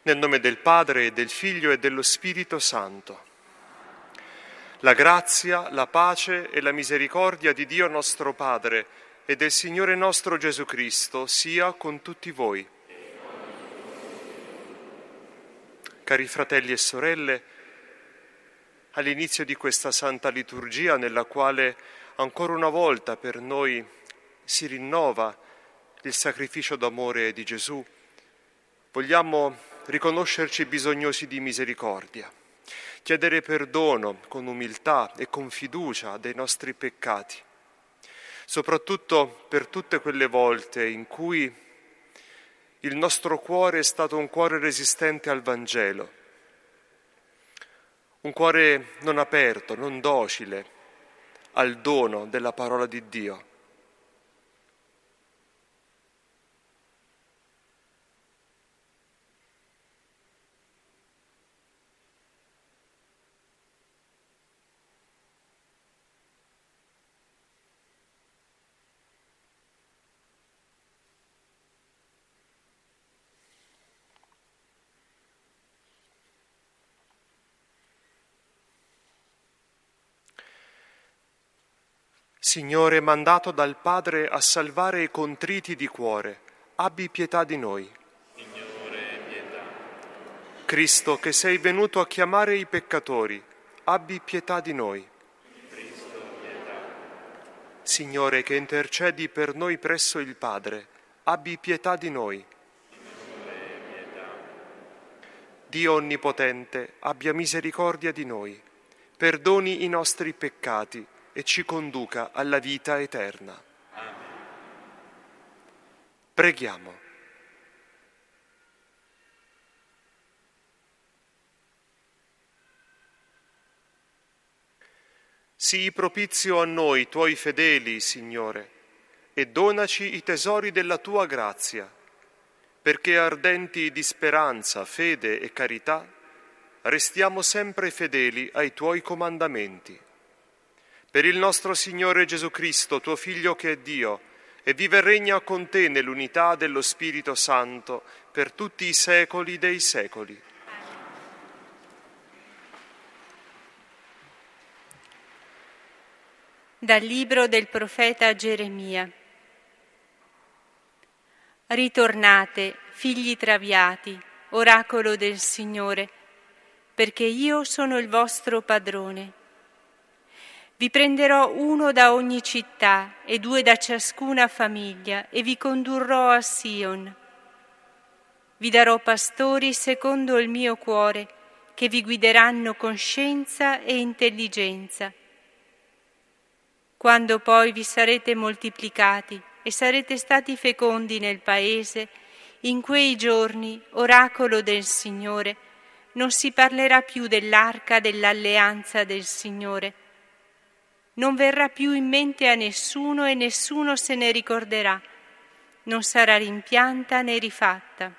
Nel nome del Padre, e del Figlio, e dello Spirito Santo. La grazia, la pace e la misericordia di Dio nostro Padre e del Signore nostro Gesù Cristo sia con tutti voi. Cari fratelli e sorelle, all'inizio di questa Santa Liturgia, nella quale ancora una volta per noi si rinnova il sacrificio d'amore di Gesù, vogliamo riconoscerci bisognosi di misericordia, chiedere perdono con umiltà e con fiducia dei nostri peccati, soprattutto per tutte quelle volte in cui il nostro cuore è stato un cuore resistente al Vangelo, un cuore non aperto, non docile al dono della parola di Dio. Signore, mandato dal Padre a salvare i contriti di cuore, abbi pietà di noi. Signore, pietà. Cristo, che sei venuto a chiamare i peccatori, abbi pietà di noi. Cristo, pietà. Signore, che intercedi per noi presso il Padre, abbi pietà di noi. Signore, pietà. Dio Onnipotente, abbia misericordia di noi, perdoni i nostri peccati e ci conduca alla vita eterna. Amen. Preghiamo. Sii propizio a noi, tuoi fedeli, Signore, e donaci i tesori della tua grazia, perché ardenti di speranza, fede e carità, restiamo sempre fedeli ai tuoi comandamenti. Per il nostro Signore Gesù Cristo, tuo Figlio che è Dio, e vive e regna con te nell'unità dello Spirito Santo per tutti i secoli dei secoli. Dal libro del profeta Geremia. Ritornate, figli traviati, oracolo del Signore, perché io sono il vostro padrone. Vi prenderò uno da ogni città e 2 da ciascuna famiglia e vi condurrò a Sion. Vi darò pastori secondo il mio cuore, che vi guideranno con scienza e intelligenza. Quando poi vi sarete moltiplicati e sarete stati fecondi nel paese, in quei giorni, oracolo del Signore, non si parlerà più dell'arca dell'alleanza del Signore. Non verrà più in mente a nessuno e nessuno se ne ricorderà. Non sarà rimpianta né rifatta.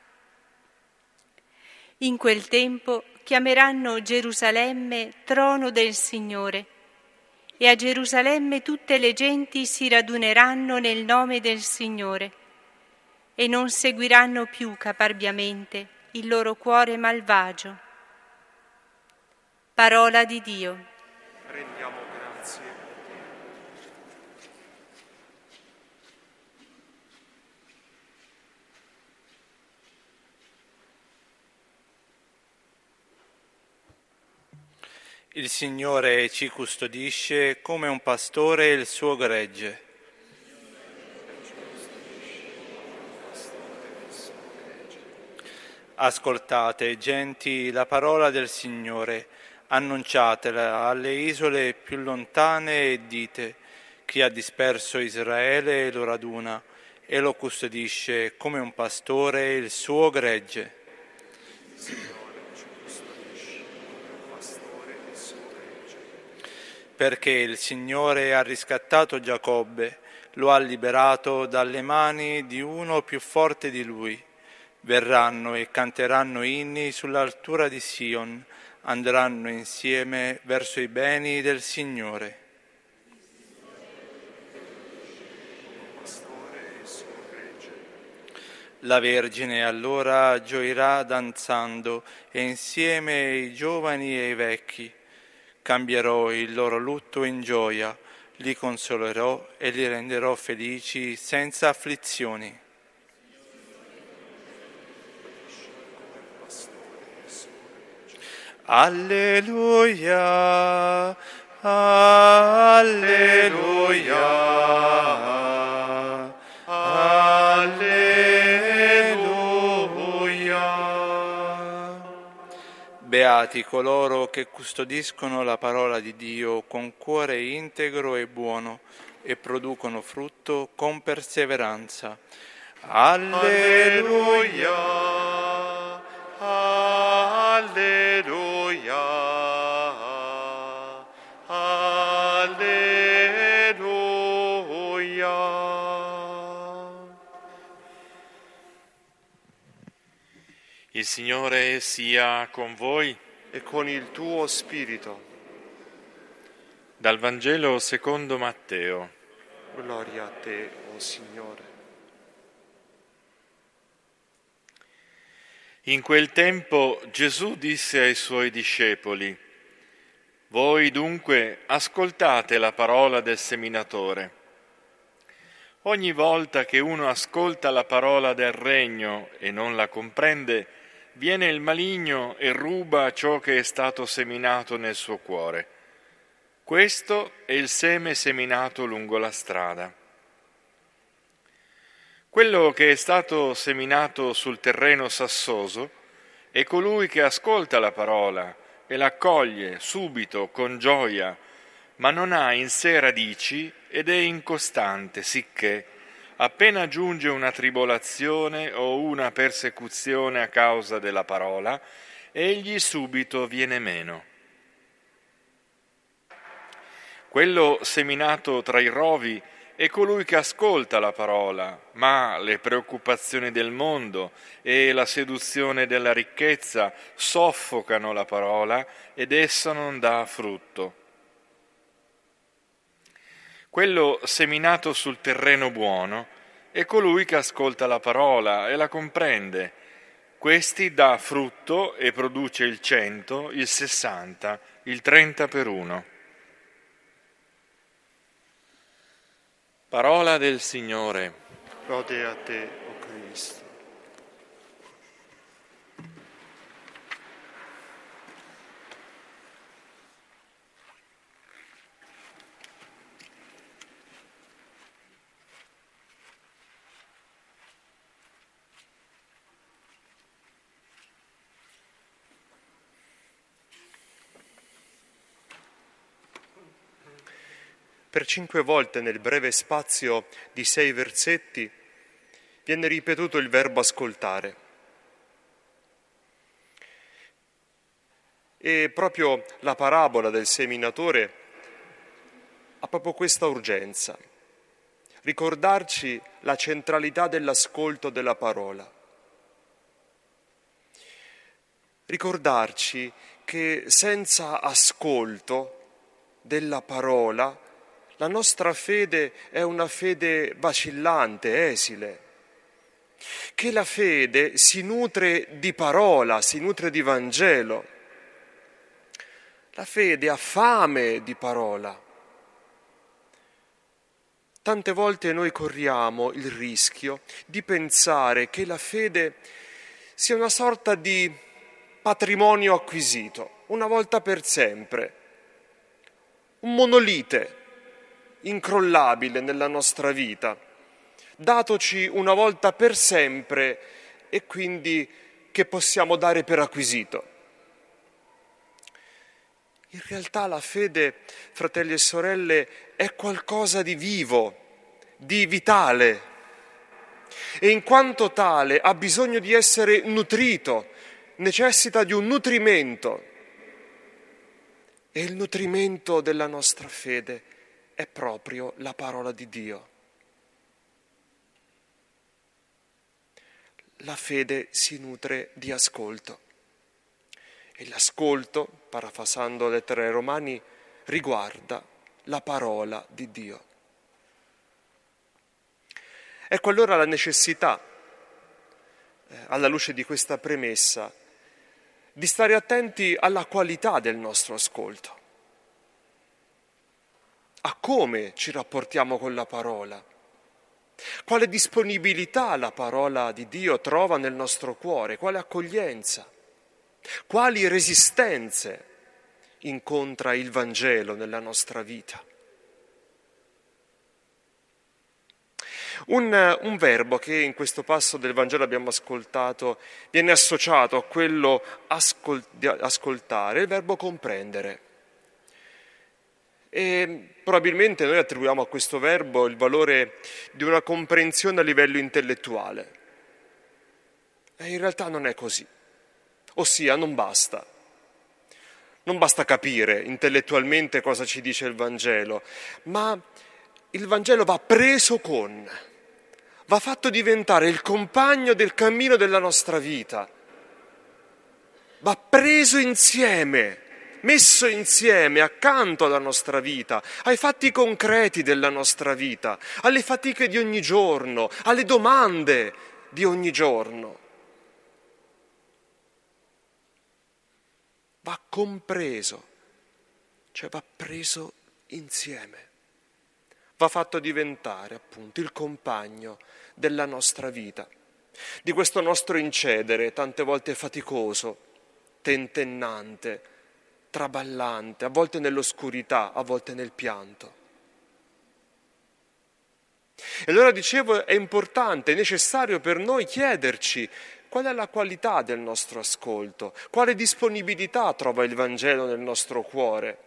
In quel tempo chiameranno Gerusalemme trono del Signore, e a Gerusalemme tutte le genti si raduneranno nel nome del Signore e non seguiranno più caparbiamente il loro cuore malvagio. Parola di Dio. Rendiamo grazie. Il Signore ci custodisce come un pastore il suo gregge. Ascoltate, genti, la parola del Signore, annunciatela alle isole più lontane e dite: chi ha disperso Israele lo raduna e lo custodisce come un pastore il suo gregge. Perché il Signore ha riscattato Giacobbe, lo ha liberato dalle mani di uno più forte di lui. Verranno e canteranno inni sull'altura di Sion, andranno insieme verso i beni del Signore. La Vergine allora gioirà danzando, e insieme i giovani e i vecchi. Cambierò il loro lutto in gioia, li consolerò e li renderò felici senza afflizioni. Alleluia, alleluia, alleluia. Beati coloro che custodiscono la parola di Dio con cuore integro e buono e producono frutto con perseveranza. Alleluia. Alleluia, alleluia. Il Signore sia con voi E con il tuo spirito. dal Vangelo secondo Matteo. Gloria a te, o Signore. In quel tempo Gesù disse ai suoi discepoli: «Voi dunque ascoltate la parola del seminatore. Ogni volta che uno ascolta la parola del regno e non la comprende, viene il maligno e ruba ciò che è stato seminato nel suo cuore. Questo è il seme seminato lungo la strada. Quello che è stato seminato sul terreno sassoso è colui che ascolta la parola e l'accoglie subito con gioia, ma non ha in sé radici ed è incostante, sicché appena giunge una tribolazione o una persecuzione a causa della parola, egli subito viene meno. Quello seminato tra i rovi è colui che ascolta la parola, ma le preoccupazioni del mondo e la seduzione della ricchezza soffocano la parola ed essa non dà frutto. Quello seminato sul terreno buono è colui che ascolta la parola e la comprende. Questi dà frutto e produce il 100, il 60, il 30 per uno. Parola del Signore. Lode a te, o Cristo. Per 5 volte nel breve spazio di 6 versetti viene ripetuto il verbo ascoltare. E proprio la parabola del seminatore ha proprio questa urgenza: ricordarci la centralità dell'ascolto della parola. Ricordarci che senza ascolto della parola la nostra fede è una fede vacillante, esile, che la fede si nutre di parola, si nutre di Vangelo. La fede ha fame di parola. Tante volte noi corriamo il rischio di pensare che la fede sia una sorta di patrimonio acquisito, una volta per sempre, un monolite incrollabile nella nostra vita, datoci una volta per sempre e quindi che possiamo dare per acquisito. In realtà la fede, fratelli e sorelle, è qualcosa di vivo, di vitale, e in quanto tale ha bisogno di essere nutrito, necessita di un nutrimento, e il nutrimento della nostra fede è proprio la parola di Dio. La fede si nutre di ascolto e l'ascolto, parafrasando le lettere ai Romani, riguarda la parola di Dio. Ecco allora la necessità alla luce di questa premessa, di stare attenti alla qualità del nostro ascolto, a come ci rapportiamo con la parola, quale disponibilità la parola di Dio trova nel nostro cuore, quale accoglienza, quali resistenze incontra il Vangelo nella nostra vita. Un verbo che in questo passo del Vangelo abbiamo ascoltato viene associato a quello di ascoltare, il verbo comprendere. E probabilmente noi attribuiamo a questo verbo il valore di una comprensione a livello intellettuale. E in realtà non è così. Ossia, non basta. Non basta capire intellettualmente cosa ci dice il Vangelo, ma il Vangelo va preso con, va fatto diventare il compagno del cammino della nostra vita, va preso insieme, messo insieme accanto alla nostra vita, ai fatti concreti della nostra vita, alle fatiche di ogni giorno, alle domande di ogni giorno. Va compreso, cioè va preso insieme. Va fatto diventare appunto il compagno della nostra vita, di questo nostro incedere tante volte faticoso, tentennante, traballante, a volte nell'oscurità, a volte nel pianto. E allora dicevo, è importante, è necessario per noi chiederci qual è la qualità del nostro ascolto, quale disponibilità trova il Vangelo nel nostro cuore.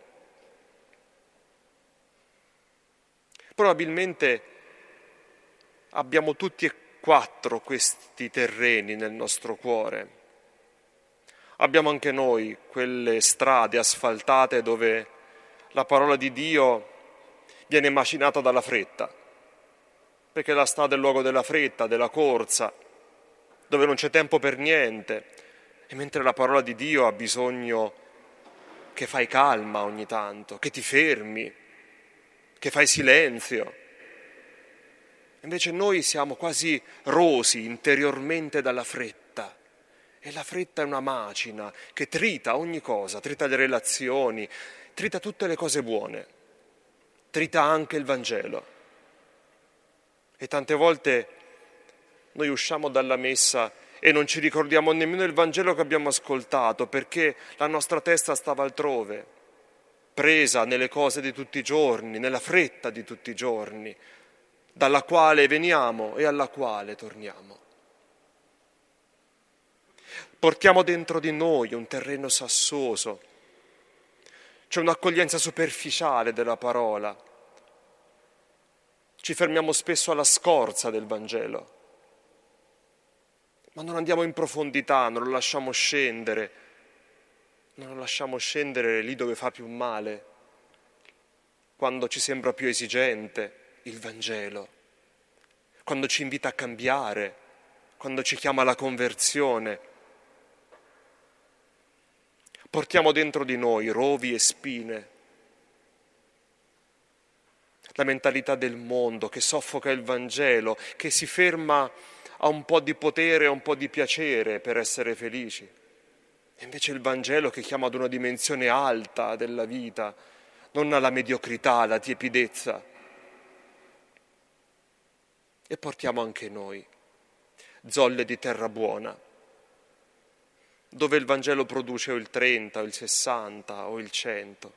Probabilmente abbiamo tutti e 4 questi terreni nel nostro cuore. Abbiamo anche noi quelle strade asfaltate dove la parola di Dio viene macinata dalla fretta, perché la strada è il luogo della fretta, della corsa, dove non c'è tempo per niente, e mentre la parola di Dio ha bisogno che fai calma ogni tanto, che ti fermi, che fai silenzio. Invece noi siamo quasi rosi interiormente dalla fretta, e la fretta è una macina che trita ogni cosa, trita le relazioni, trita tutte le cose buone, trita anche il Vangelo. E tante volte noi usciamo dalla messa e non ci ricordiamo nemmeno il Vangelo che abbiamo ascoltato, perché la nostra testa stava altrove, presa nelle cose di tutti i giorni, nella fretta di tutti i giorni, dalla quale veniamo e alla quale torniamo. Portiamo dentro di noi un terreno sassoso, c'è un'accoglienza superficiale della parola, ci fermiamo spesso alla scorza del Vangelo, ma non andiamo in profondità, non lo lasciamo scendere lì dove fa più male, quando ci sembra più esigente il Vangelo, quando ci invita a cambiare, quando ci chiama alla conversione. Portiamo dentro di noi rovi e spine, la mentalità del mondo che soffoca il Vangelo, che si ferma a un po' di potere, a un po' di piacere per essere felici. E invece il Vangelo che chiama ad una dimensione alta della vita, non alla mediocrità, alla tiepidezza. E portiamo anche noi zolle di terra buona, dove il Vangelo produce o il 30, o il 60, o il 100.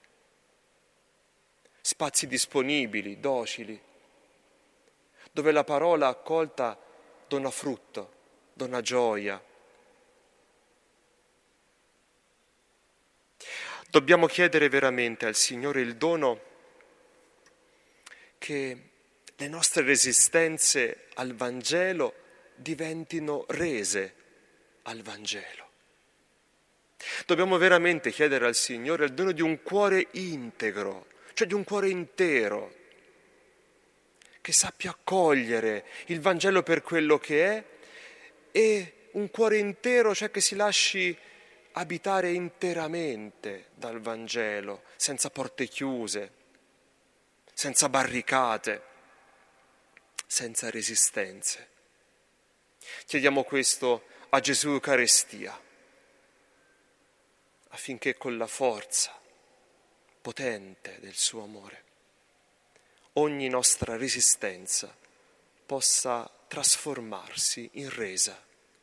Spazi disponibili, docili, dove la parola accolta dona frutto, dona gioia. Dobbiamo chiedere veramente al Signore il dono che le nostre resistenze al Vangelo diventino rese al Vangelo. Dobbiamo veramente chiedere al Signore il dono di un cuore integro, cioè di un cuore intero, che sappia accogliere il Vangelo per quello che è, e un cuore intero, cioè che si lasci abitare interamente dal Vangelo, senza porte chiuse, senza barricate, senza resistenze. Chiediamo questo a Gesù Eucaristia, affinché con la forza potente del suo amore ogni nostra resistenza possa trasformarsi in resa.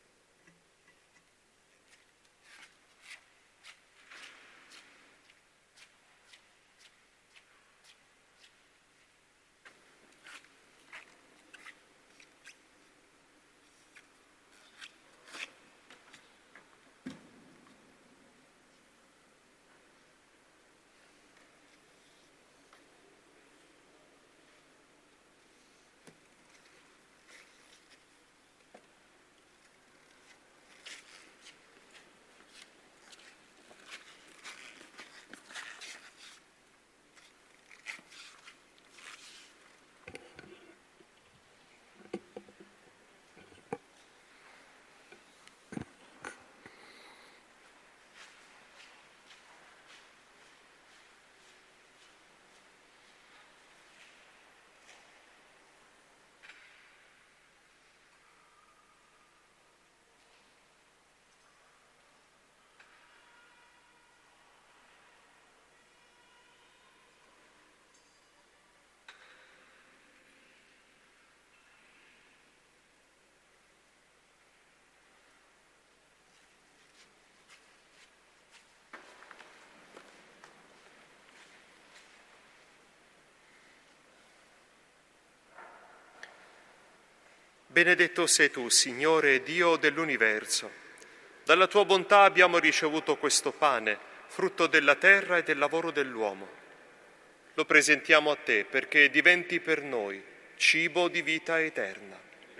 Benedetto sei tu, Signore Dio dell'universo. Dalla tua bontà abbiamo ricevuto questo pane, frutto della terra e del lavoro dell'uomo. Lo presentiamo a te perché diventi per noi cibo di vita eterna.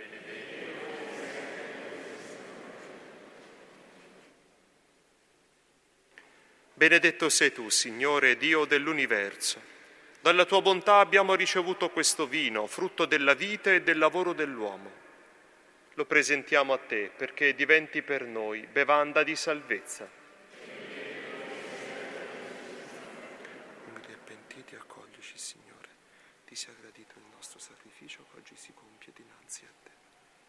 Benedetto sei tu, Signore Dio dell'universo. Dalla tua bontà abbiamo ricevuto questo vino, frutto della vita e del lavoro dell'uomo. Lo presentiamo a te perché diventi per noi bevanda di salvezza. Umili e pentiti, accoglici, Signore. Ti sia gradito il nostro sacrificio che oggi si compie dinanzi a te.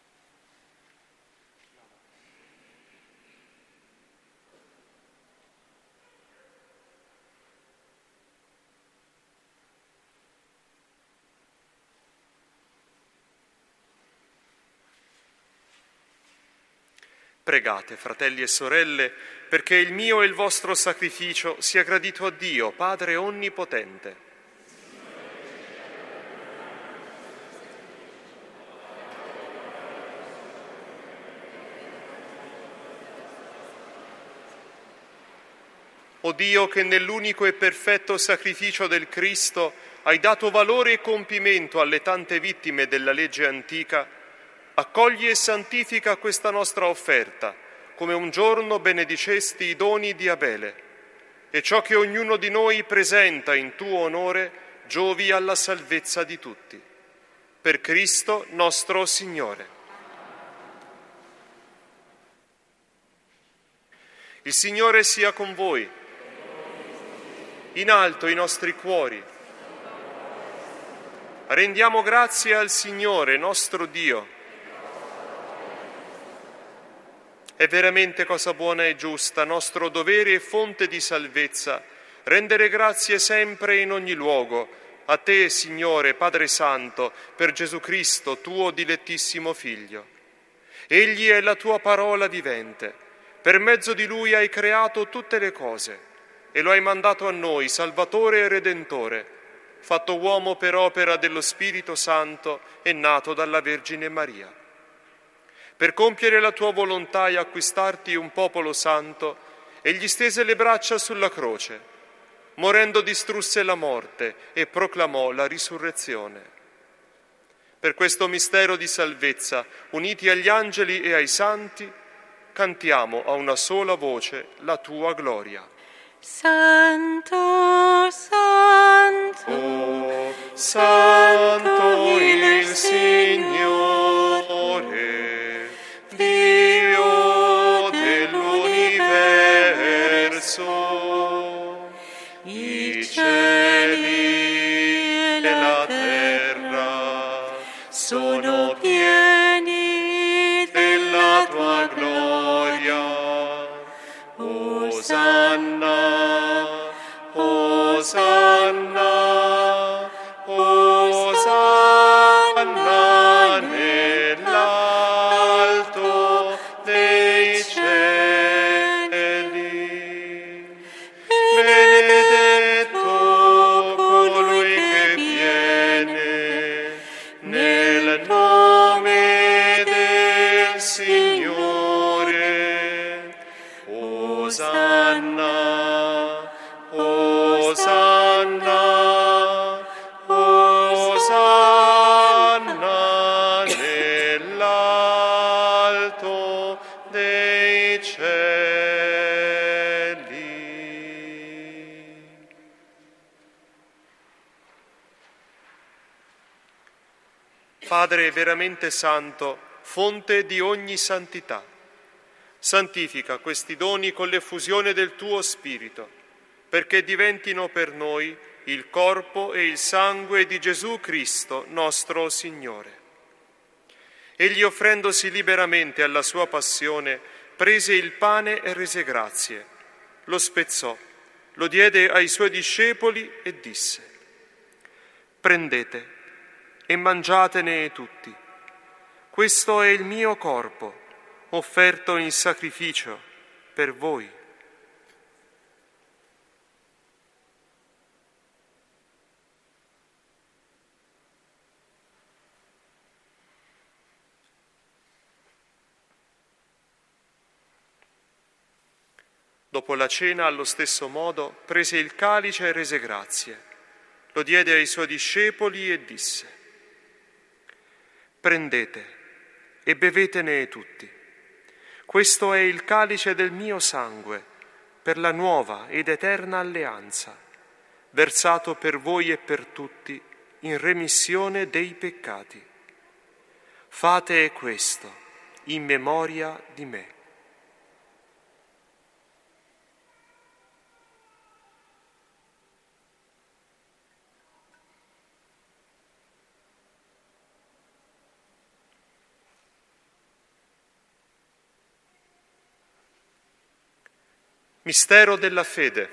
Pregate, fratelli e sorelle, perché il mio e il vostro sacrificio sia gradito a Dio, Padre Onnipotente. O Dio, che nell'unico e perfetto sacrificio del Cristo hai dato valore e compimento alle tante vittime della legge antica, accogli e santifica questa nostra offerta, come un giorno benedicesti i doni di Abele, e ciò che ognuno di noi presenta in tuo onore giovi alla salvezza di tutti. Per Cristo nostro Signore. Il Signore sia con voi. In alto i nostri cuori. Rendiamo grazie al Signore nostro Dio. È veramente cosa buona e giusta, nostro dovere e fonte di salvezza, rendere grazie sempre e in ogni luogo, a te, Signore, Padre Santo, per Gesù Cristo, tuo dilettissimo Figlio. Egli è la tua parola vivente, per mezzo di Lui hai creato tutte le cose e lo hai mandato a noi, Salvatore e Redentore, fatto uomo per opera dello Spirito Santo e nato dalla Vergine Maria. Per compiere la tua volontà e acquistarti un popolo santo, egli stese le braccia sulla croce, morendo distrusse la morte e proclamò la risurrezione. Per questo mistero di salvezza, uniti agli angeli e ai santi, cantiamo a una sola voce la tua gloria. Santo, Santo, Oh, Santo il Signore, Dio dell'universo, i cieli e la terra sono pieni della cieli. Padre veramente santo, fonte di ogni santità, santifica questi doni con l'effusione del tuo Spirito, perché diventino per noi il corpo e il sangue di Gesù Cristo, nostro Signore. Egli, offrendosi liberamente alla sua passione, prese il pane e rese grazie, lo spezzò, lo diede ai suoi discepoli e disse: prendete e mangiatene tutti. Questo è il mio corpo, offerto in sacrificio per voi. Dopo la cena, allo stesso modo, prese il calice e rese grazie. Lo diede ai suoi discepoli e disse: prendete e bevetene tutti. Questo è il calice del mio sangue, per la nuova ed eterna alleanza, versato per voi e per tutti in remissione dei peccati. Fate questo in memoria di me. Mistero della fede.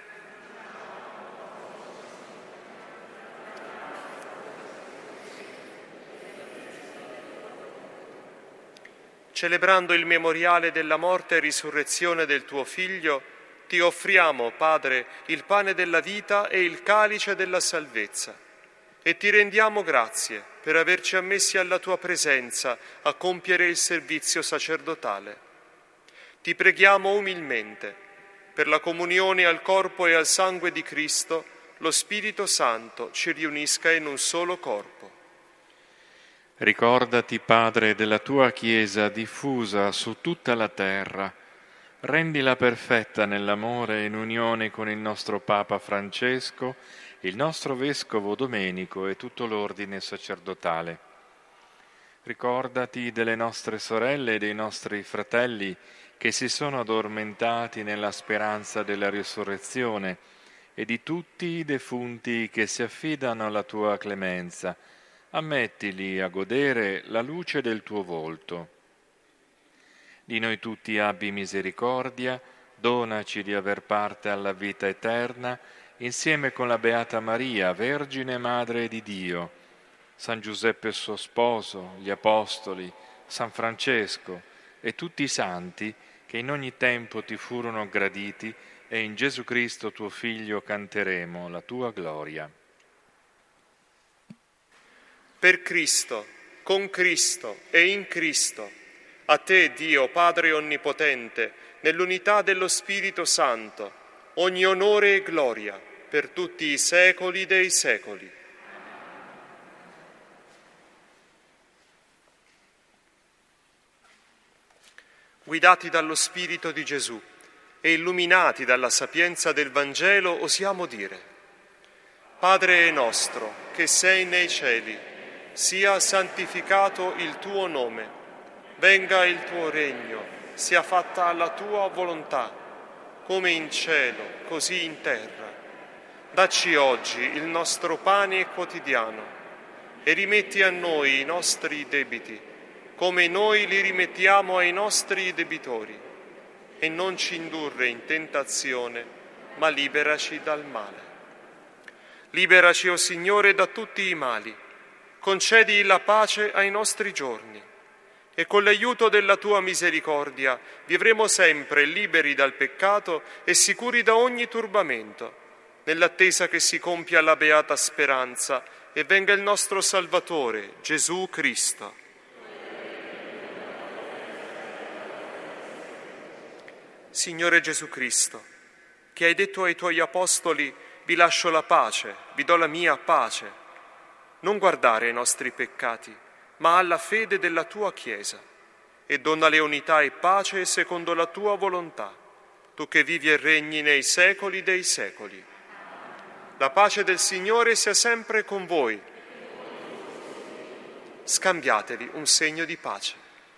Celebrando il memoriale della morte e risurrezione del tuo Figlio, ti offriamo, Padre, il pane della vita e il calice della salvezza, e ti rendiamo grazie per averci ammessi alla tua presenza a compiere il servizio sacerdotale. Ti preghiamo umilmente, per la comunione al corpo e al sangue di Cristo, lo Spirito Santo ci riunisca in un solo corpo. Ricordati, Padre, della tua Chiesa diffusa su tutta la terra. Rendila perfetta nell'amore e in unione con il nostro Papa Francesco, il nostro Vescovo Domenico e tutto l'ordine sacerdotale. Ricordati delle nostre sorelle e dei nostri fratelli che si sono addormentati nella speranza della risurrezione, e di tutti i defunti che si affidano alla tua clemenza. Ammettili a godere la luce del tuo volto. Di noi tutti abbi misericordia, donaci di aver parte alla vita eterna, insieme con la Beata Maria, Vergine Madre di Dio, San Giuseppe suo sposo, gli Apostoli, San Francesco e tutti i santi che in ogni tempo ti furono graditi, e in Gesù Cristo tuo Figlio canteremo la tua gloria. Per Cristo, con Cristo e in Cristo, a te, Dio Padre Onnipotente, nell'unità dello Spirito Santo, ogni onore e gloria per tutti i secoli dei secoli. Guidati dallo Spirito di Gesù e illuminati dalla sapienza del Vangelo, osiamo dire: Padre nostro, che sei nei cieli, sia santificato il tuo nome, venga il tuo regno, sia fatta la tua volontà, come in cielo, così in terra. Dacci oggi il nostro pane quotidiano e rimetti a noi i nostri debiti, come noi li rimettiamo ai nostri debitori, e non ci indurre in tentazione, ma liberaci dal male. Liberaci, o Signore, da tutti i mali, concedi la pace ai nostri giorni, e con l'aiuto della tua misericordia vivremo sempre liberi dal peccato e sicuri da ogni turbamento, nell'attesa che si compia la beata speranza e venga il nostro Salvatore, Gesù Cristo. Signore Gesù Cristo, che hai detto ai tuoi apostoli: vi lascio la pace, vi do la mia pace, non guardare ai nostri peccati, ma alla fede della tua Chiesa, e donale unità e pace secondo la tua volontà, tu che vivi e regni nei secoli dei secoli. La pace del Signore sia sempre con voi. Scambiatevi un segno di pace.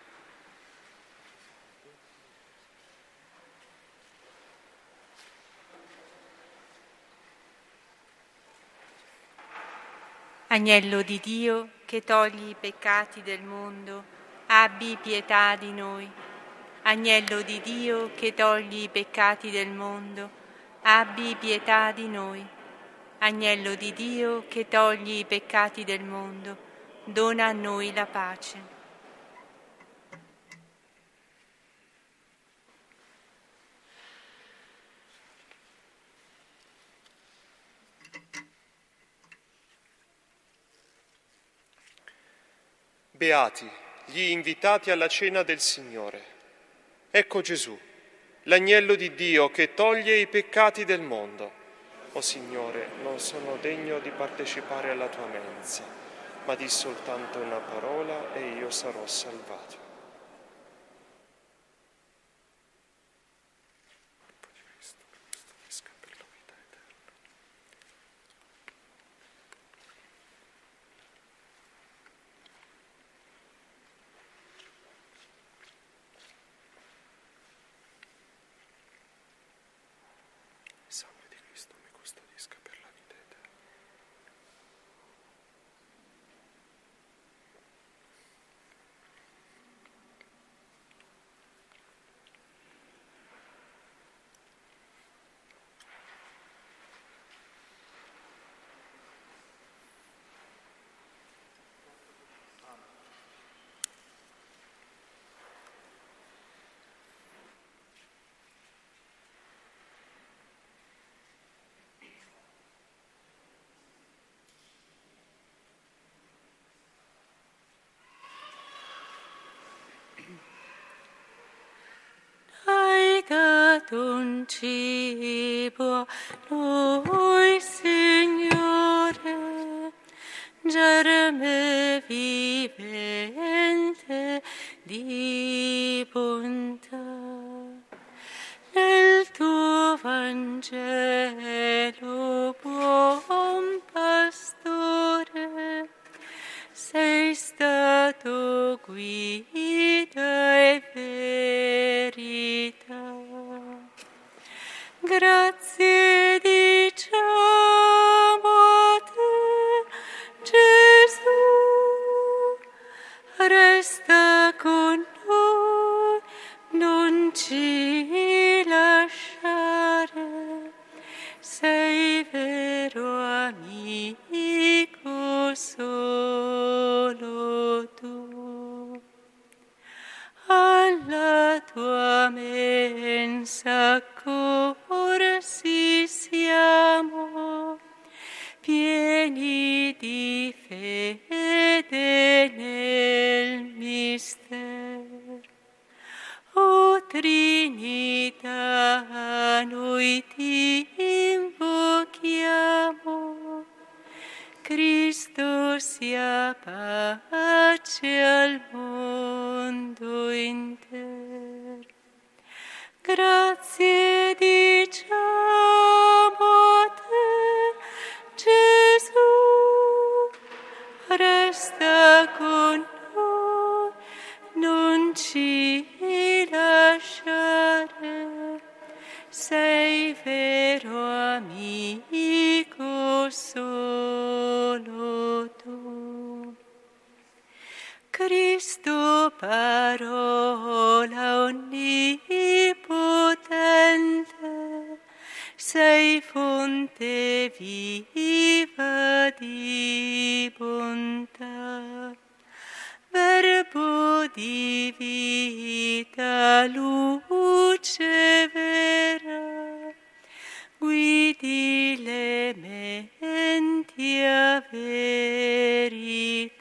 Agnello di Dio, che togli i peccati del mondo, abbi pietà di noi. Agnello di Dio, che togli i peccati del mondo, abbi pietà di noi. Agnello di Dio, che togli i peccati del mondo, dona a noi la pace. Beati gli invitati alla cena del Signore. Ecco Gesù, l'agnello di Dio che toglie i peccati del mondo. O Signore, non sono degno di partecipare alla tua mensa, ma di soltanto una parola e io sarò salvato. Il sangue di Cristo mi custodisca per la vita eterna. Hai dato un cibo a noi, Signore, germe vivente di bontà. Nel tuo Vangelo, buon pastore, sei stato guida e verità. Grazie diciamo a te, Gesù, resta con noi, non ci lasciare, sei vero amico solo tu. Alla tua mensa corsi siamo, pieni di fede nel mistero. O Trinità, noi ti invochiamo, Cristo sia pace al mondo intero. Grazie diciamo a te, Gesù, resta con noi, non ci lasciare, sei vero amico solo tu. Cristo, parola onnipotente, sei fonte viva di bontà. Verbo di vita, luce vera, guidi le menti a verità.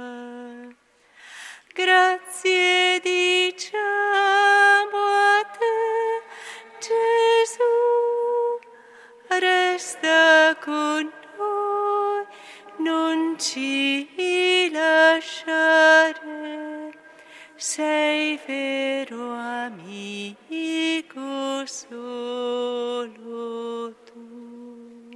Grazie diciamo a te, Gesù, resta con noi, non ci lasciare, sei vero amico solo tu.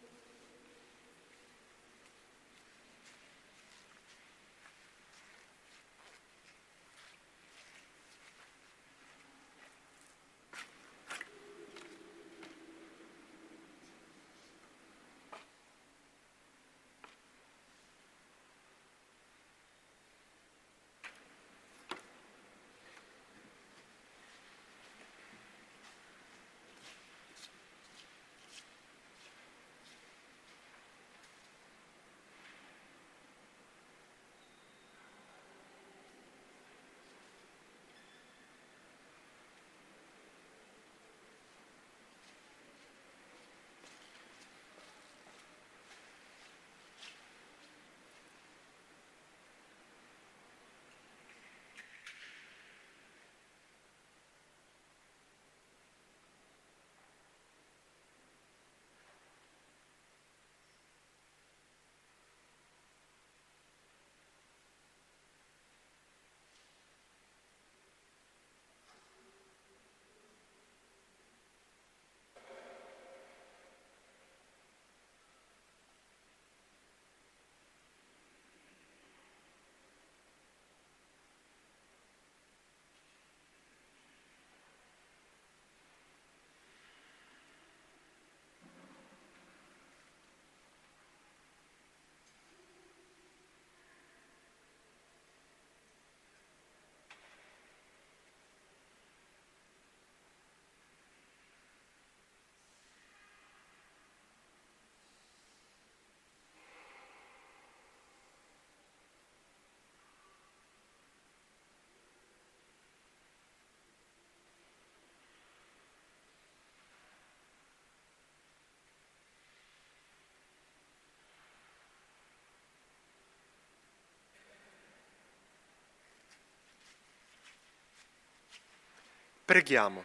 Preghiamo.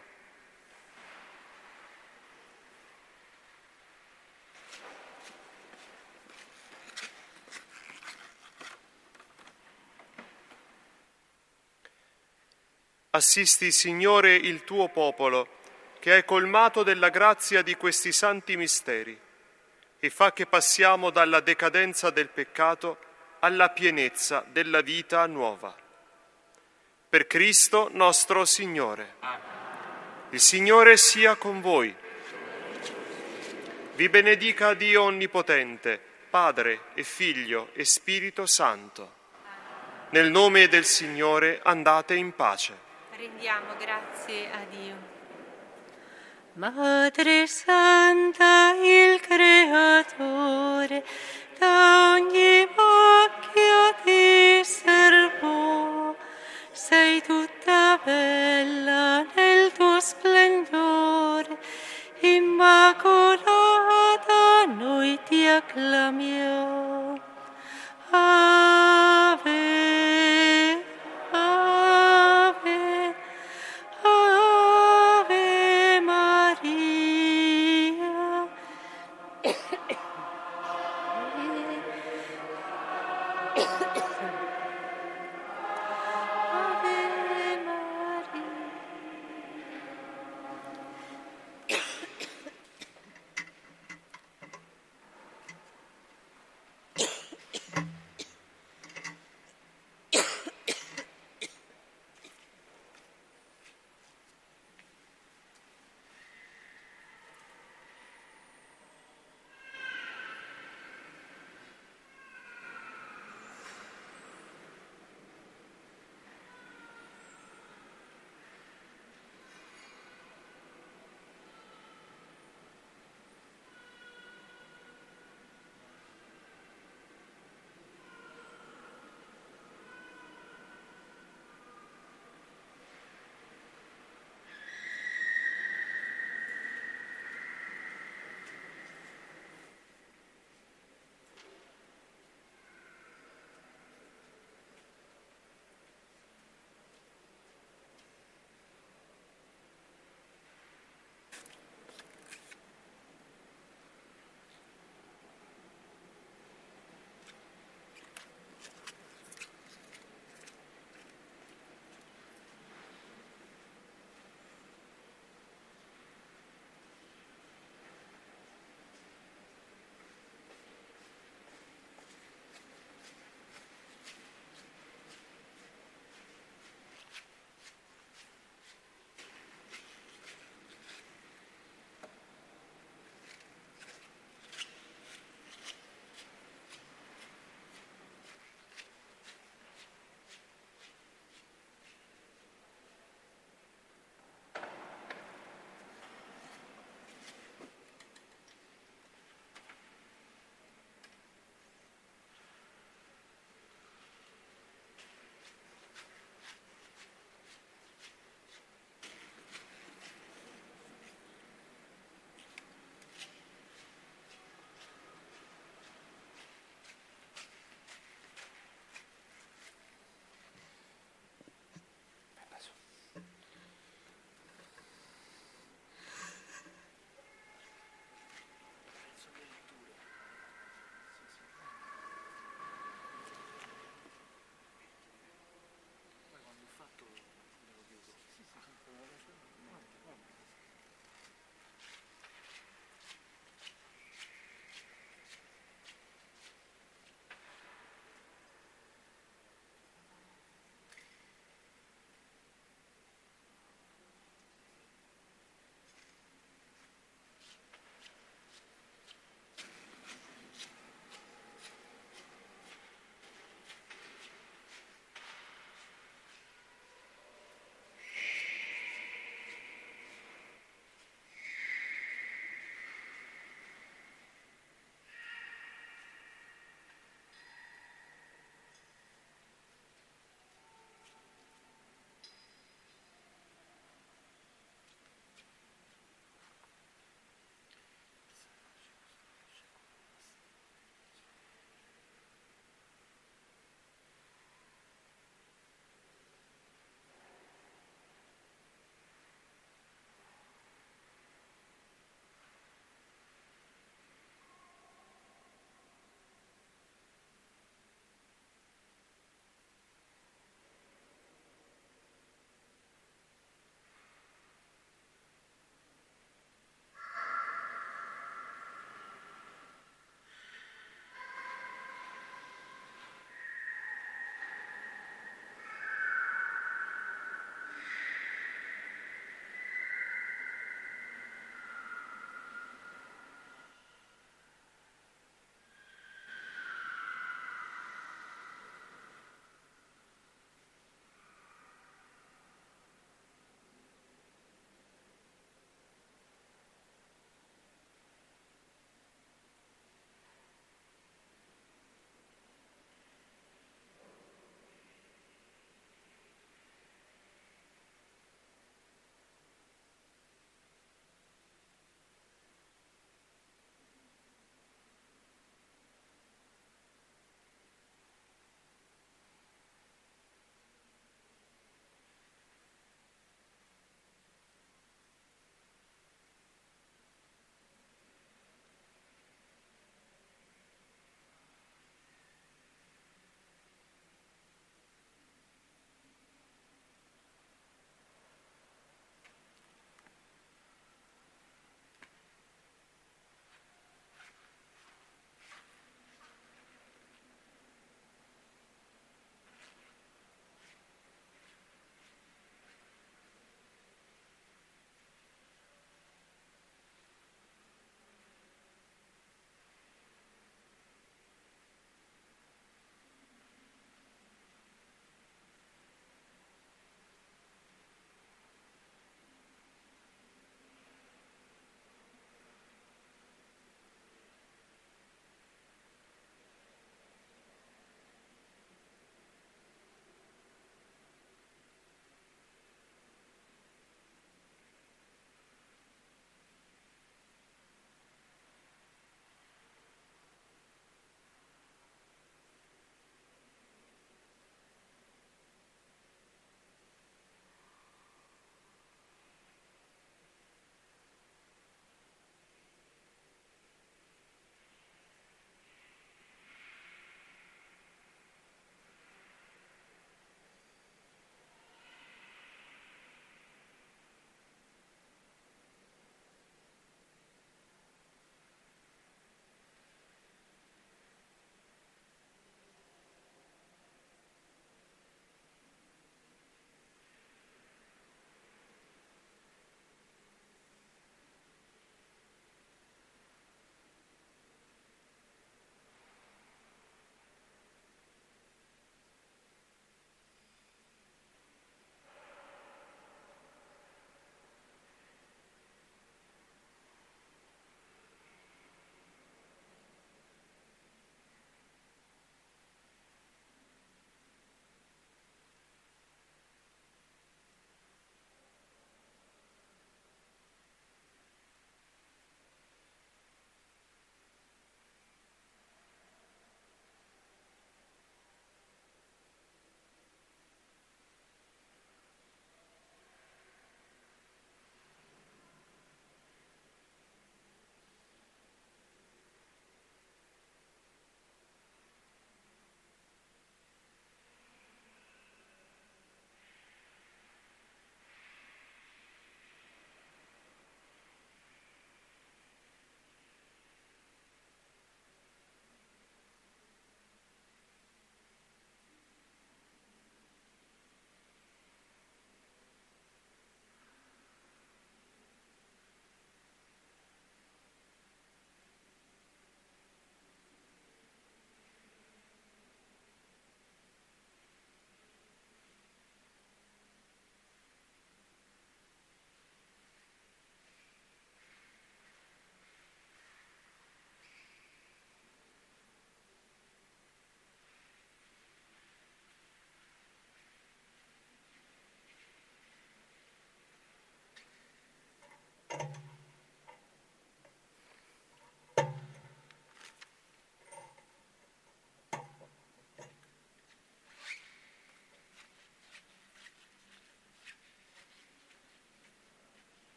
Assisti, Signore, il tuo popolo, che è colmato della grazia di questi santi misteri, e fa che passiamo dalla decadenza del peccato alla pienezza della vita nuova. Per Cristo nostro Signore. Il Signore sia con voi. Vi benedica Dio Onnipotente, Padre e Figlio e Spirito Santo. Nel nome del Signore andate in pace. Rendiamo grazie a Dio. Madre Santa, il Creatore, da ogni macchia ti sei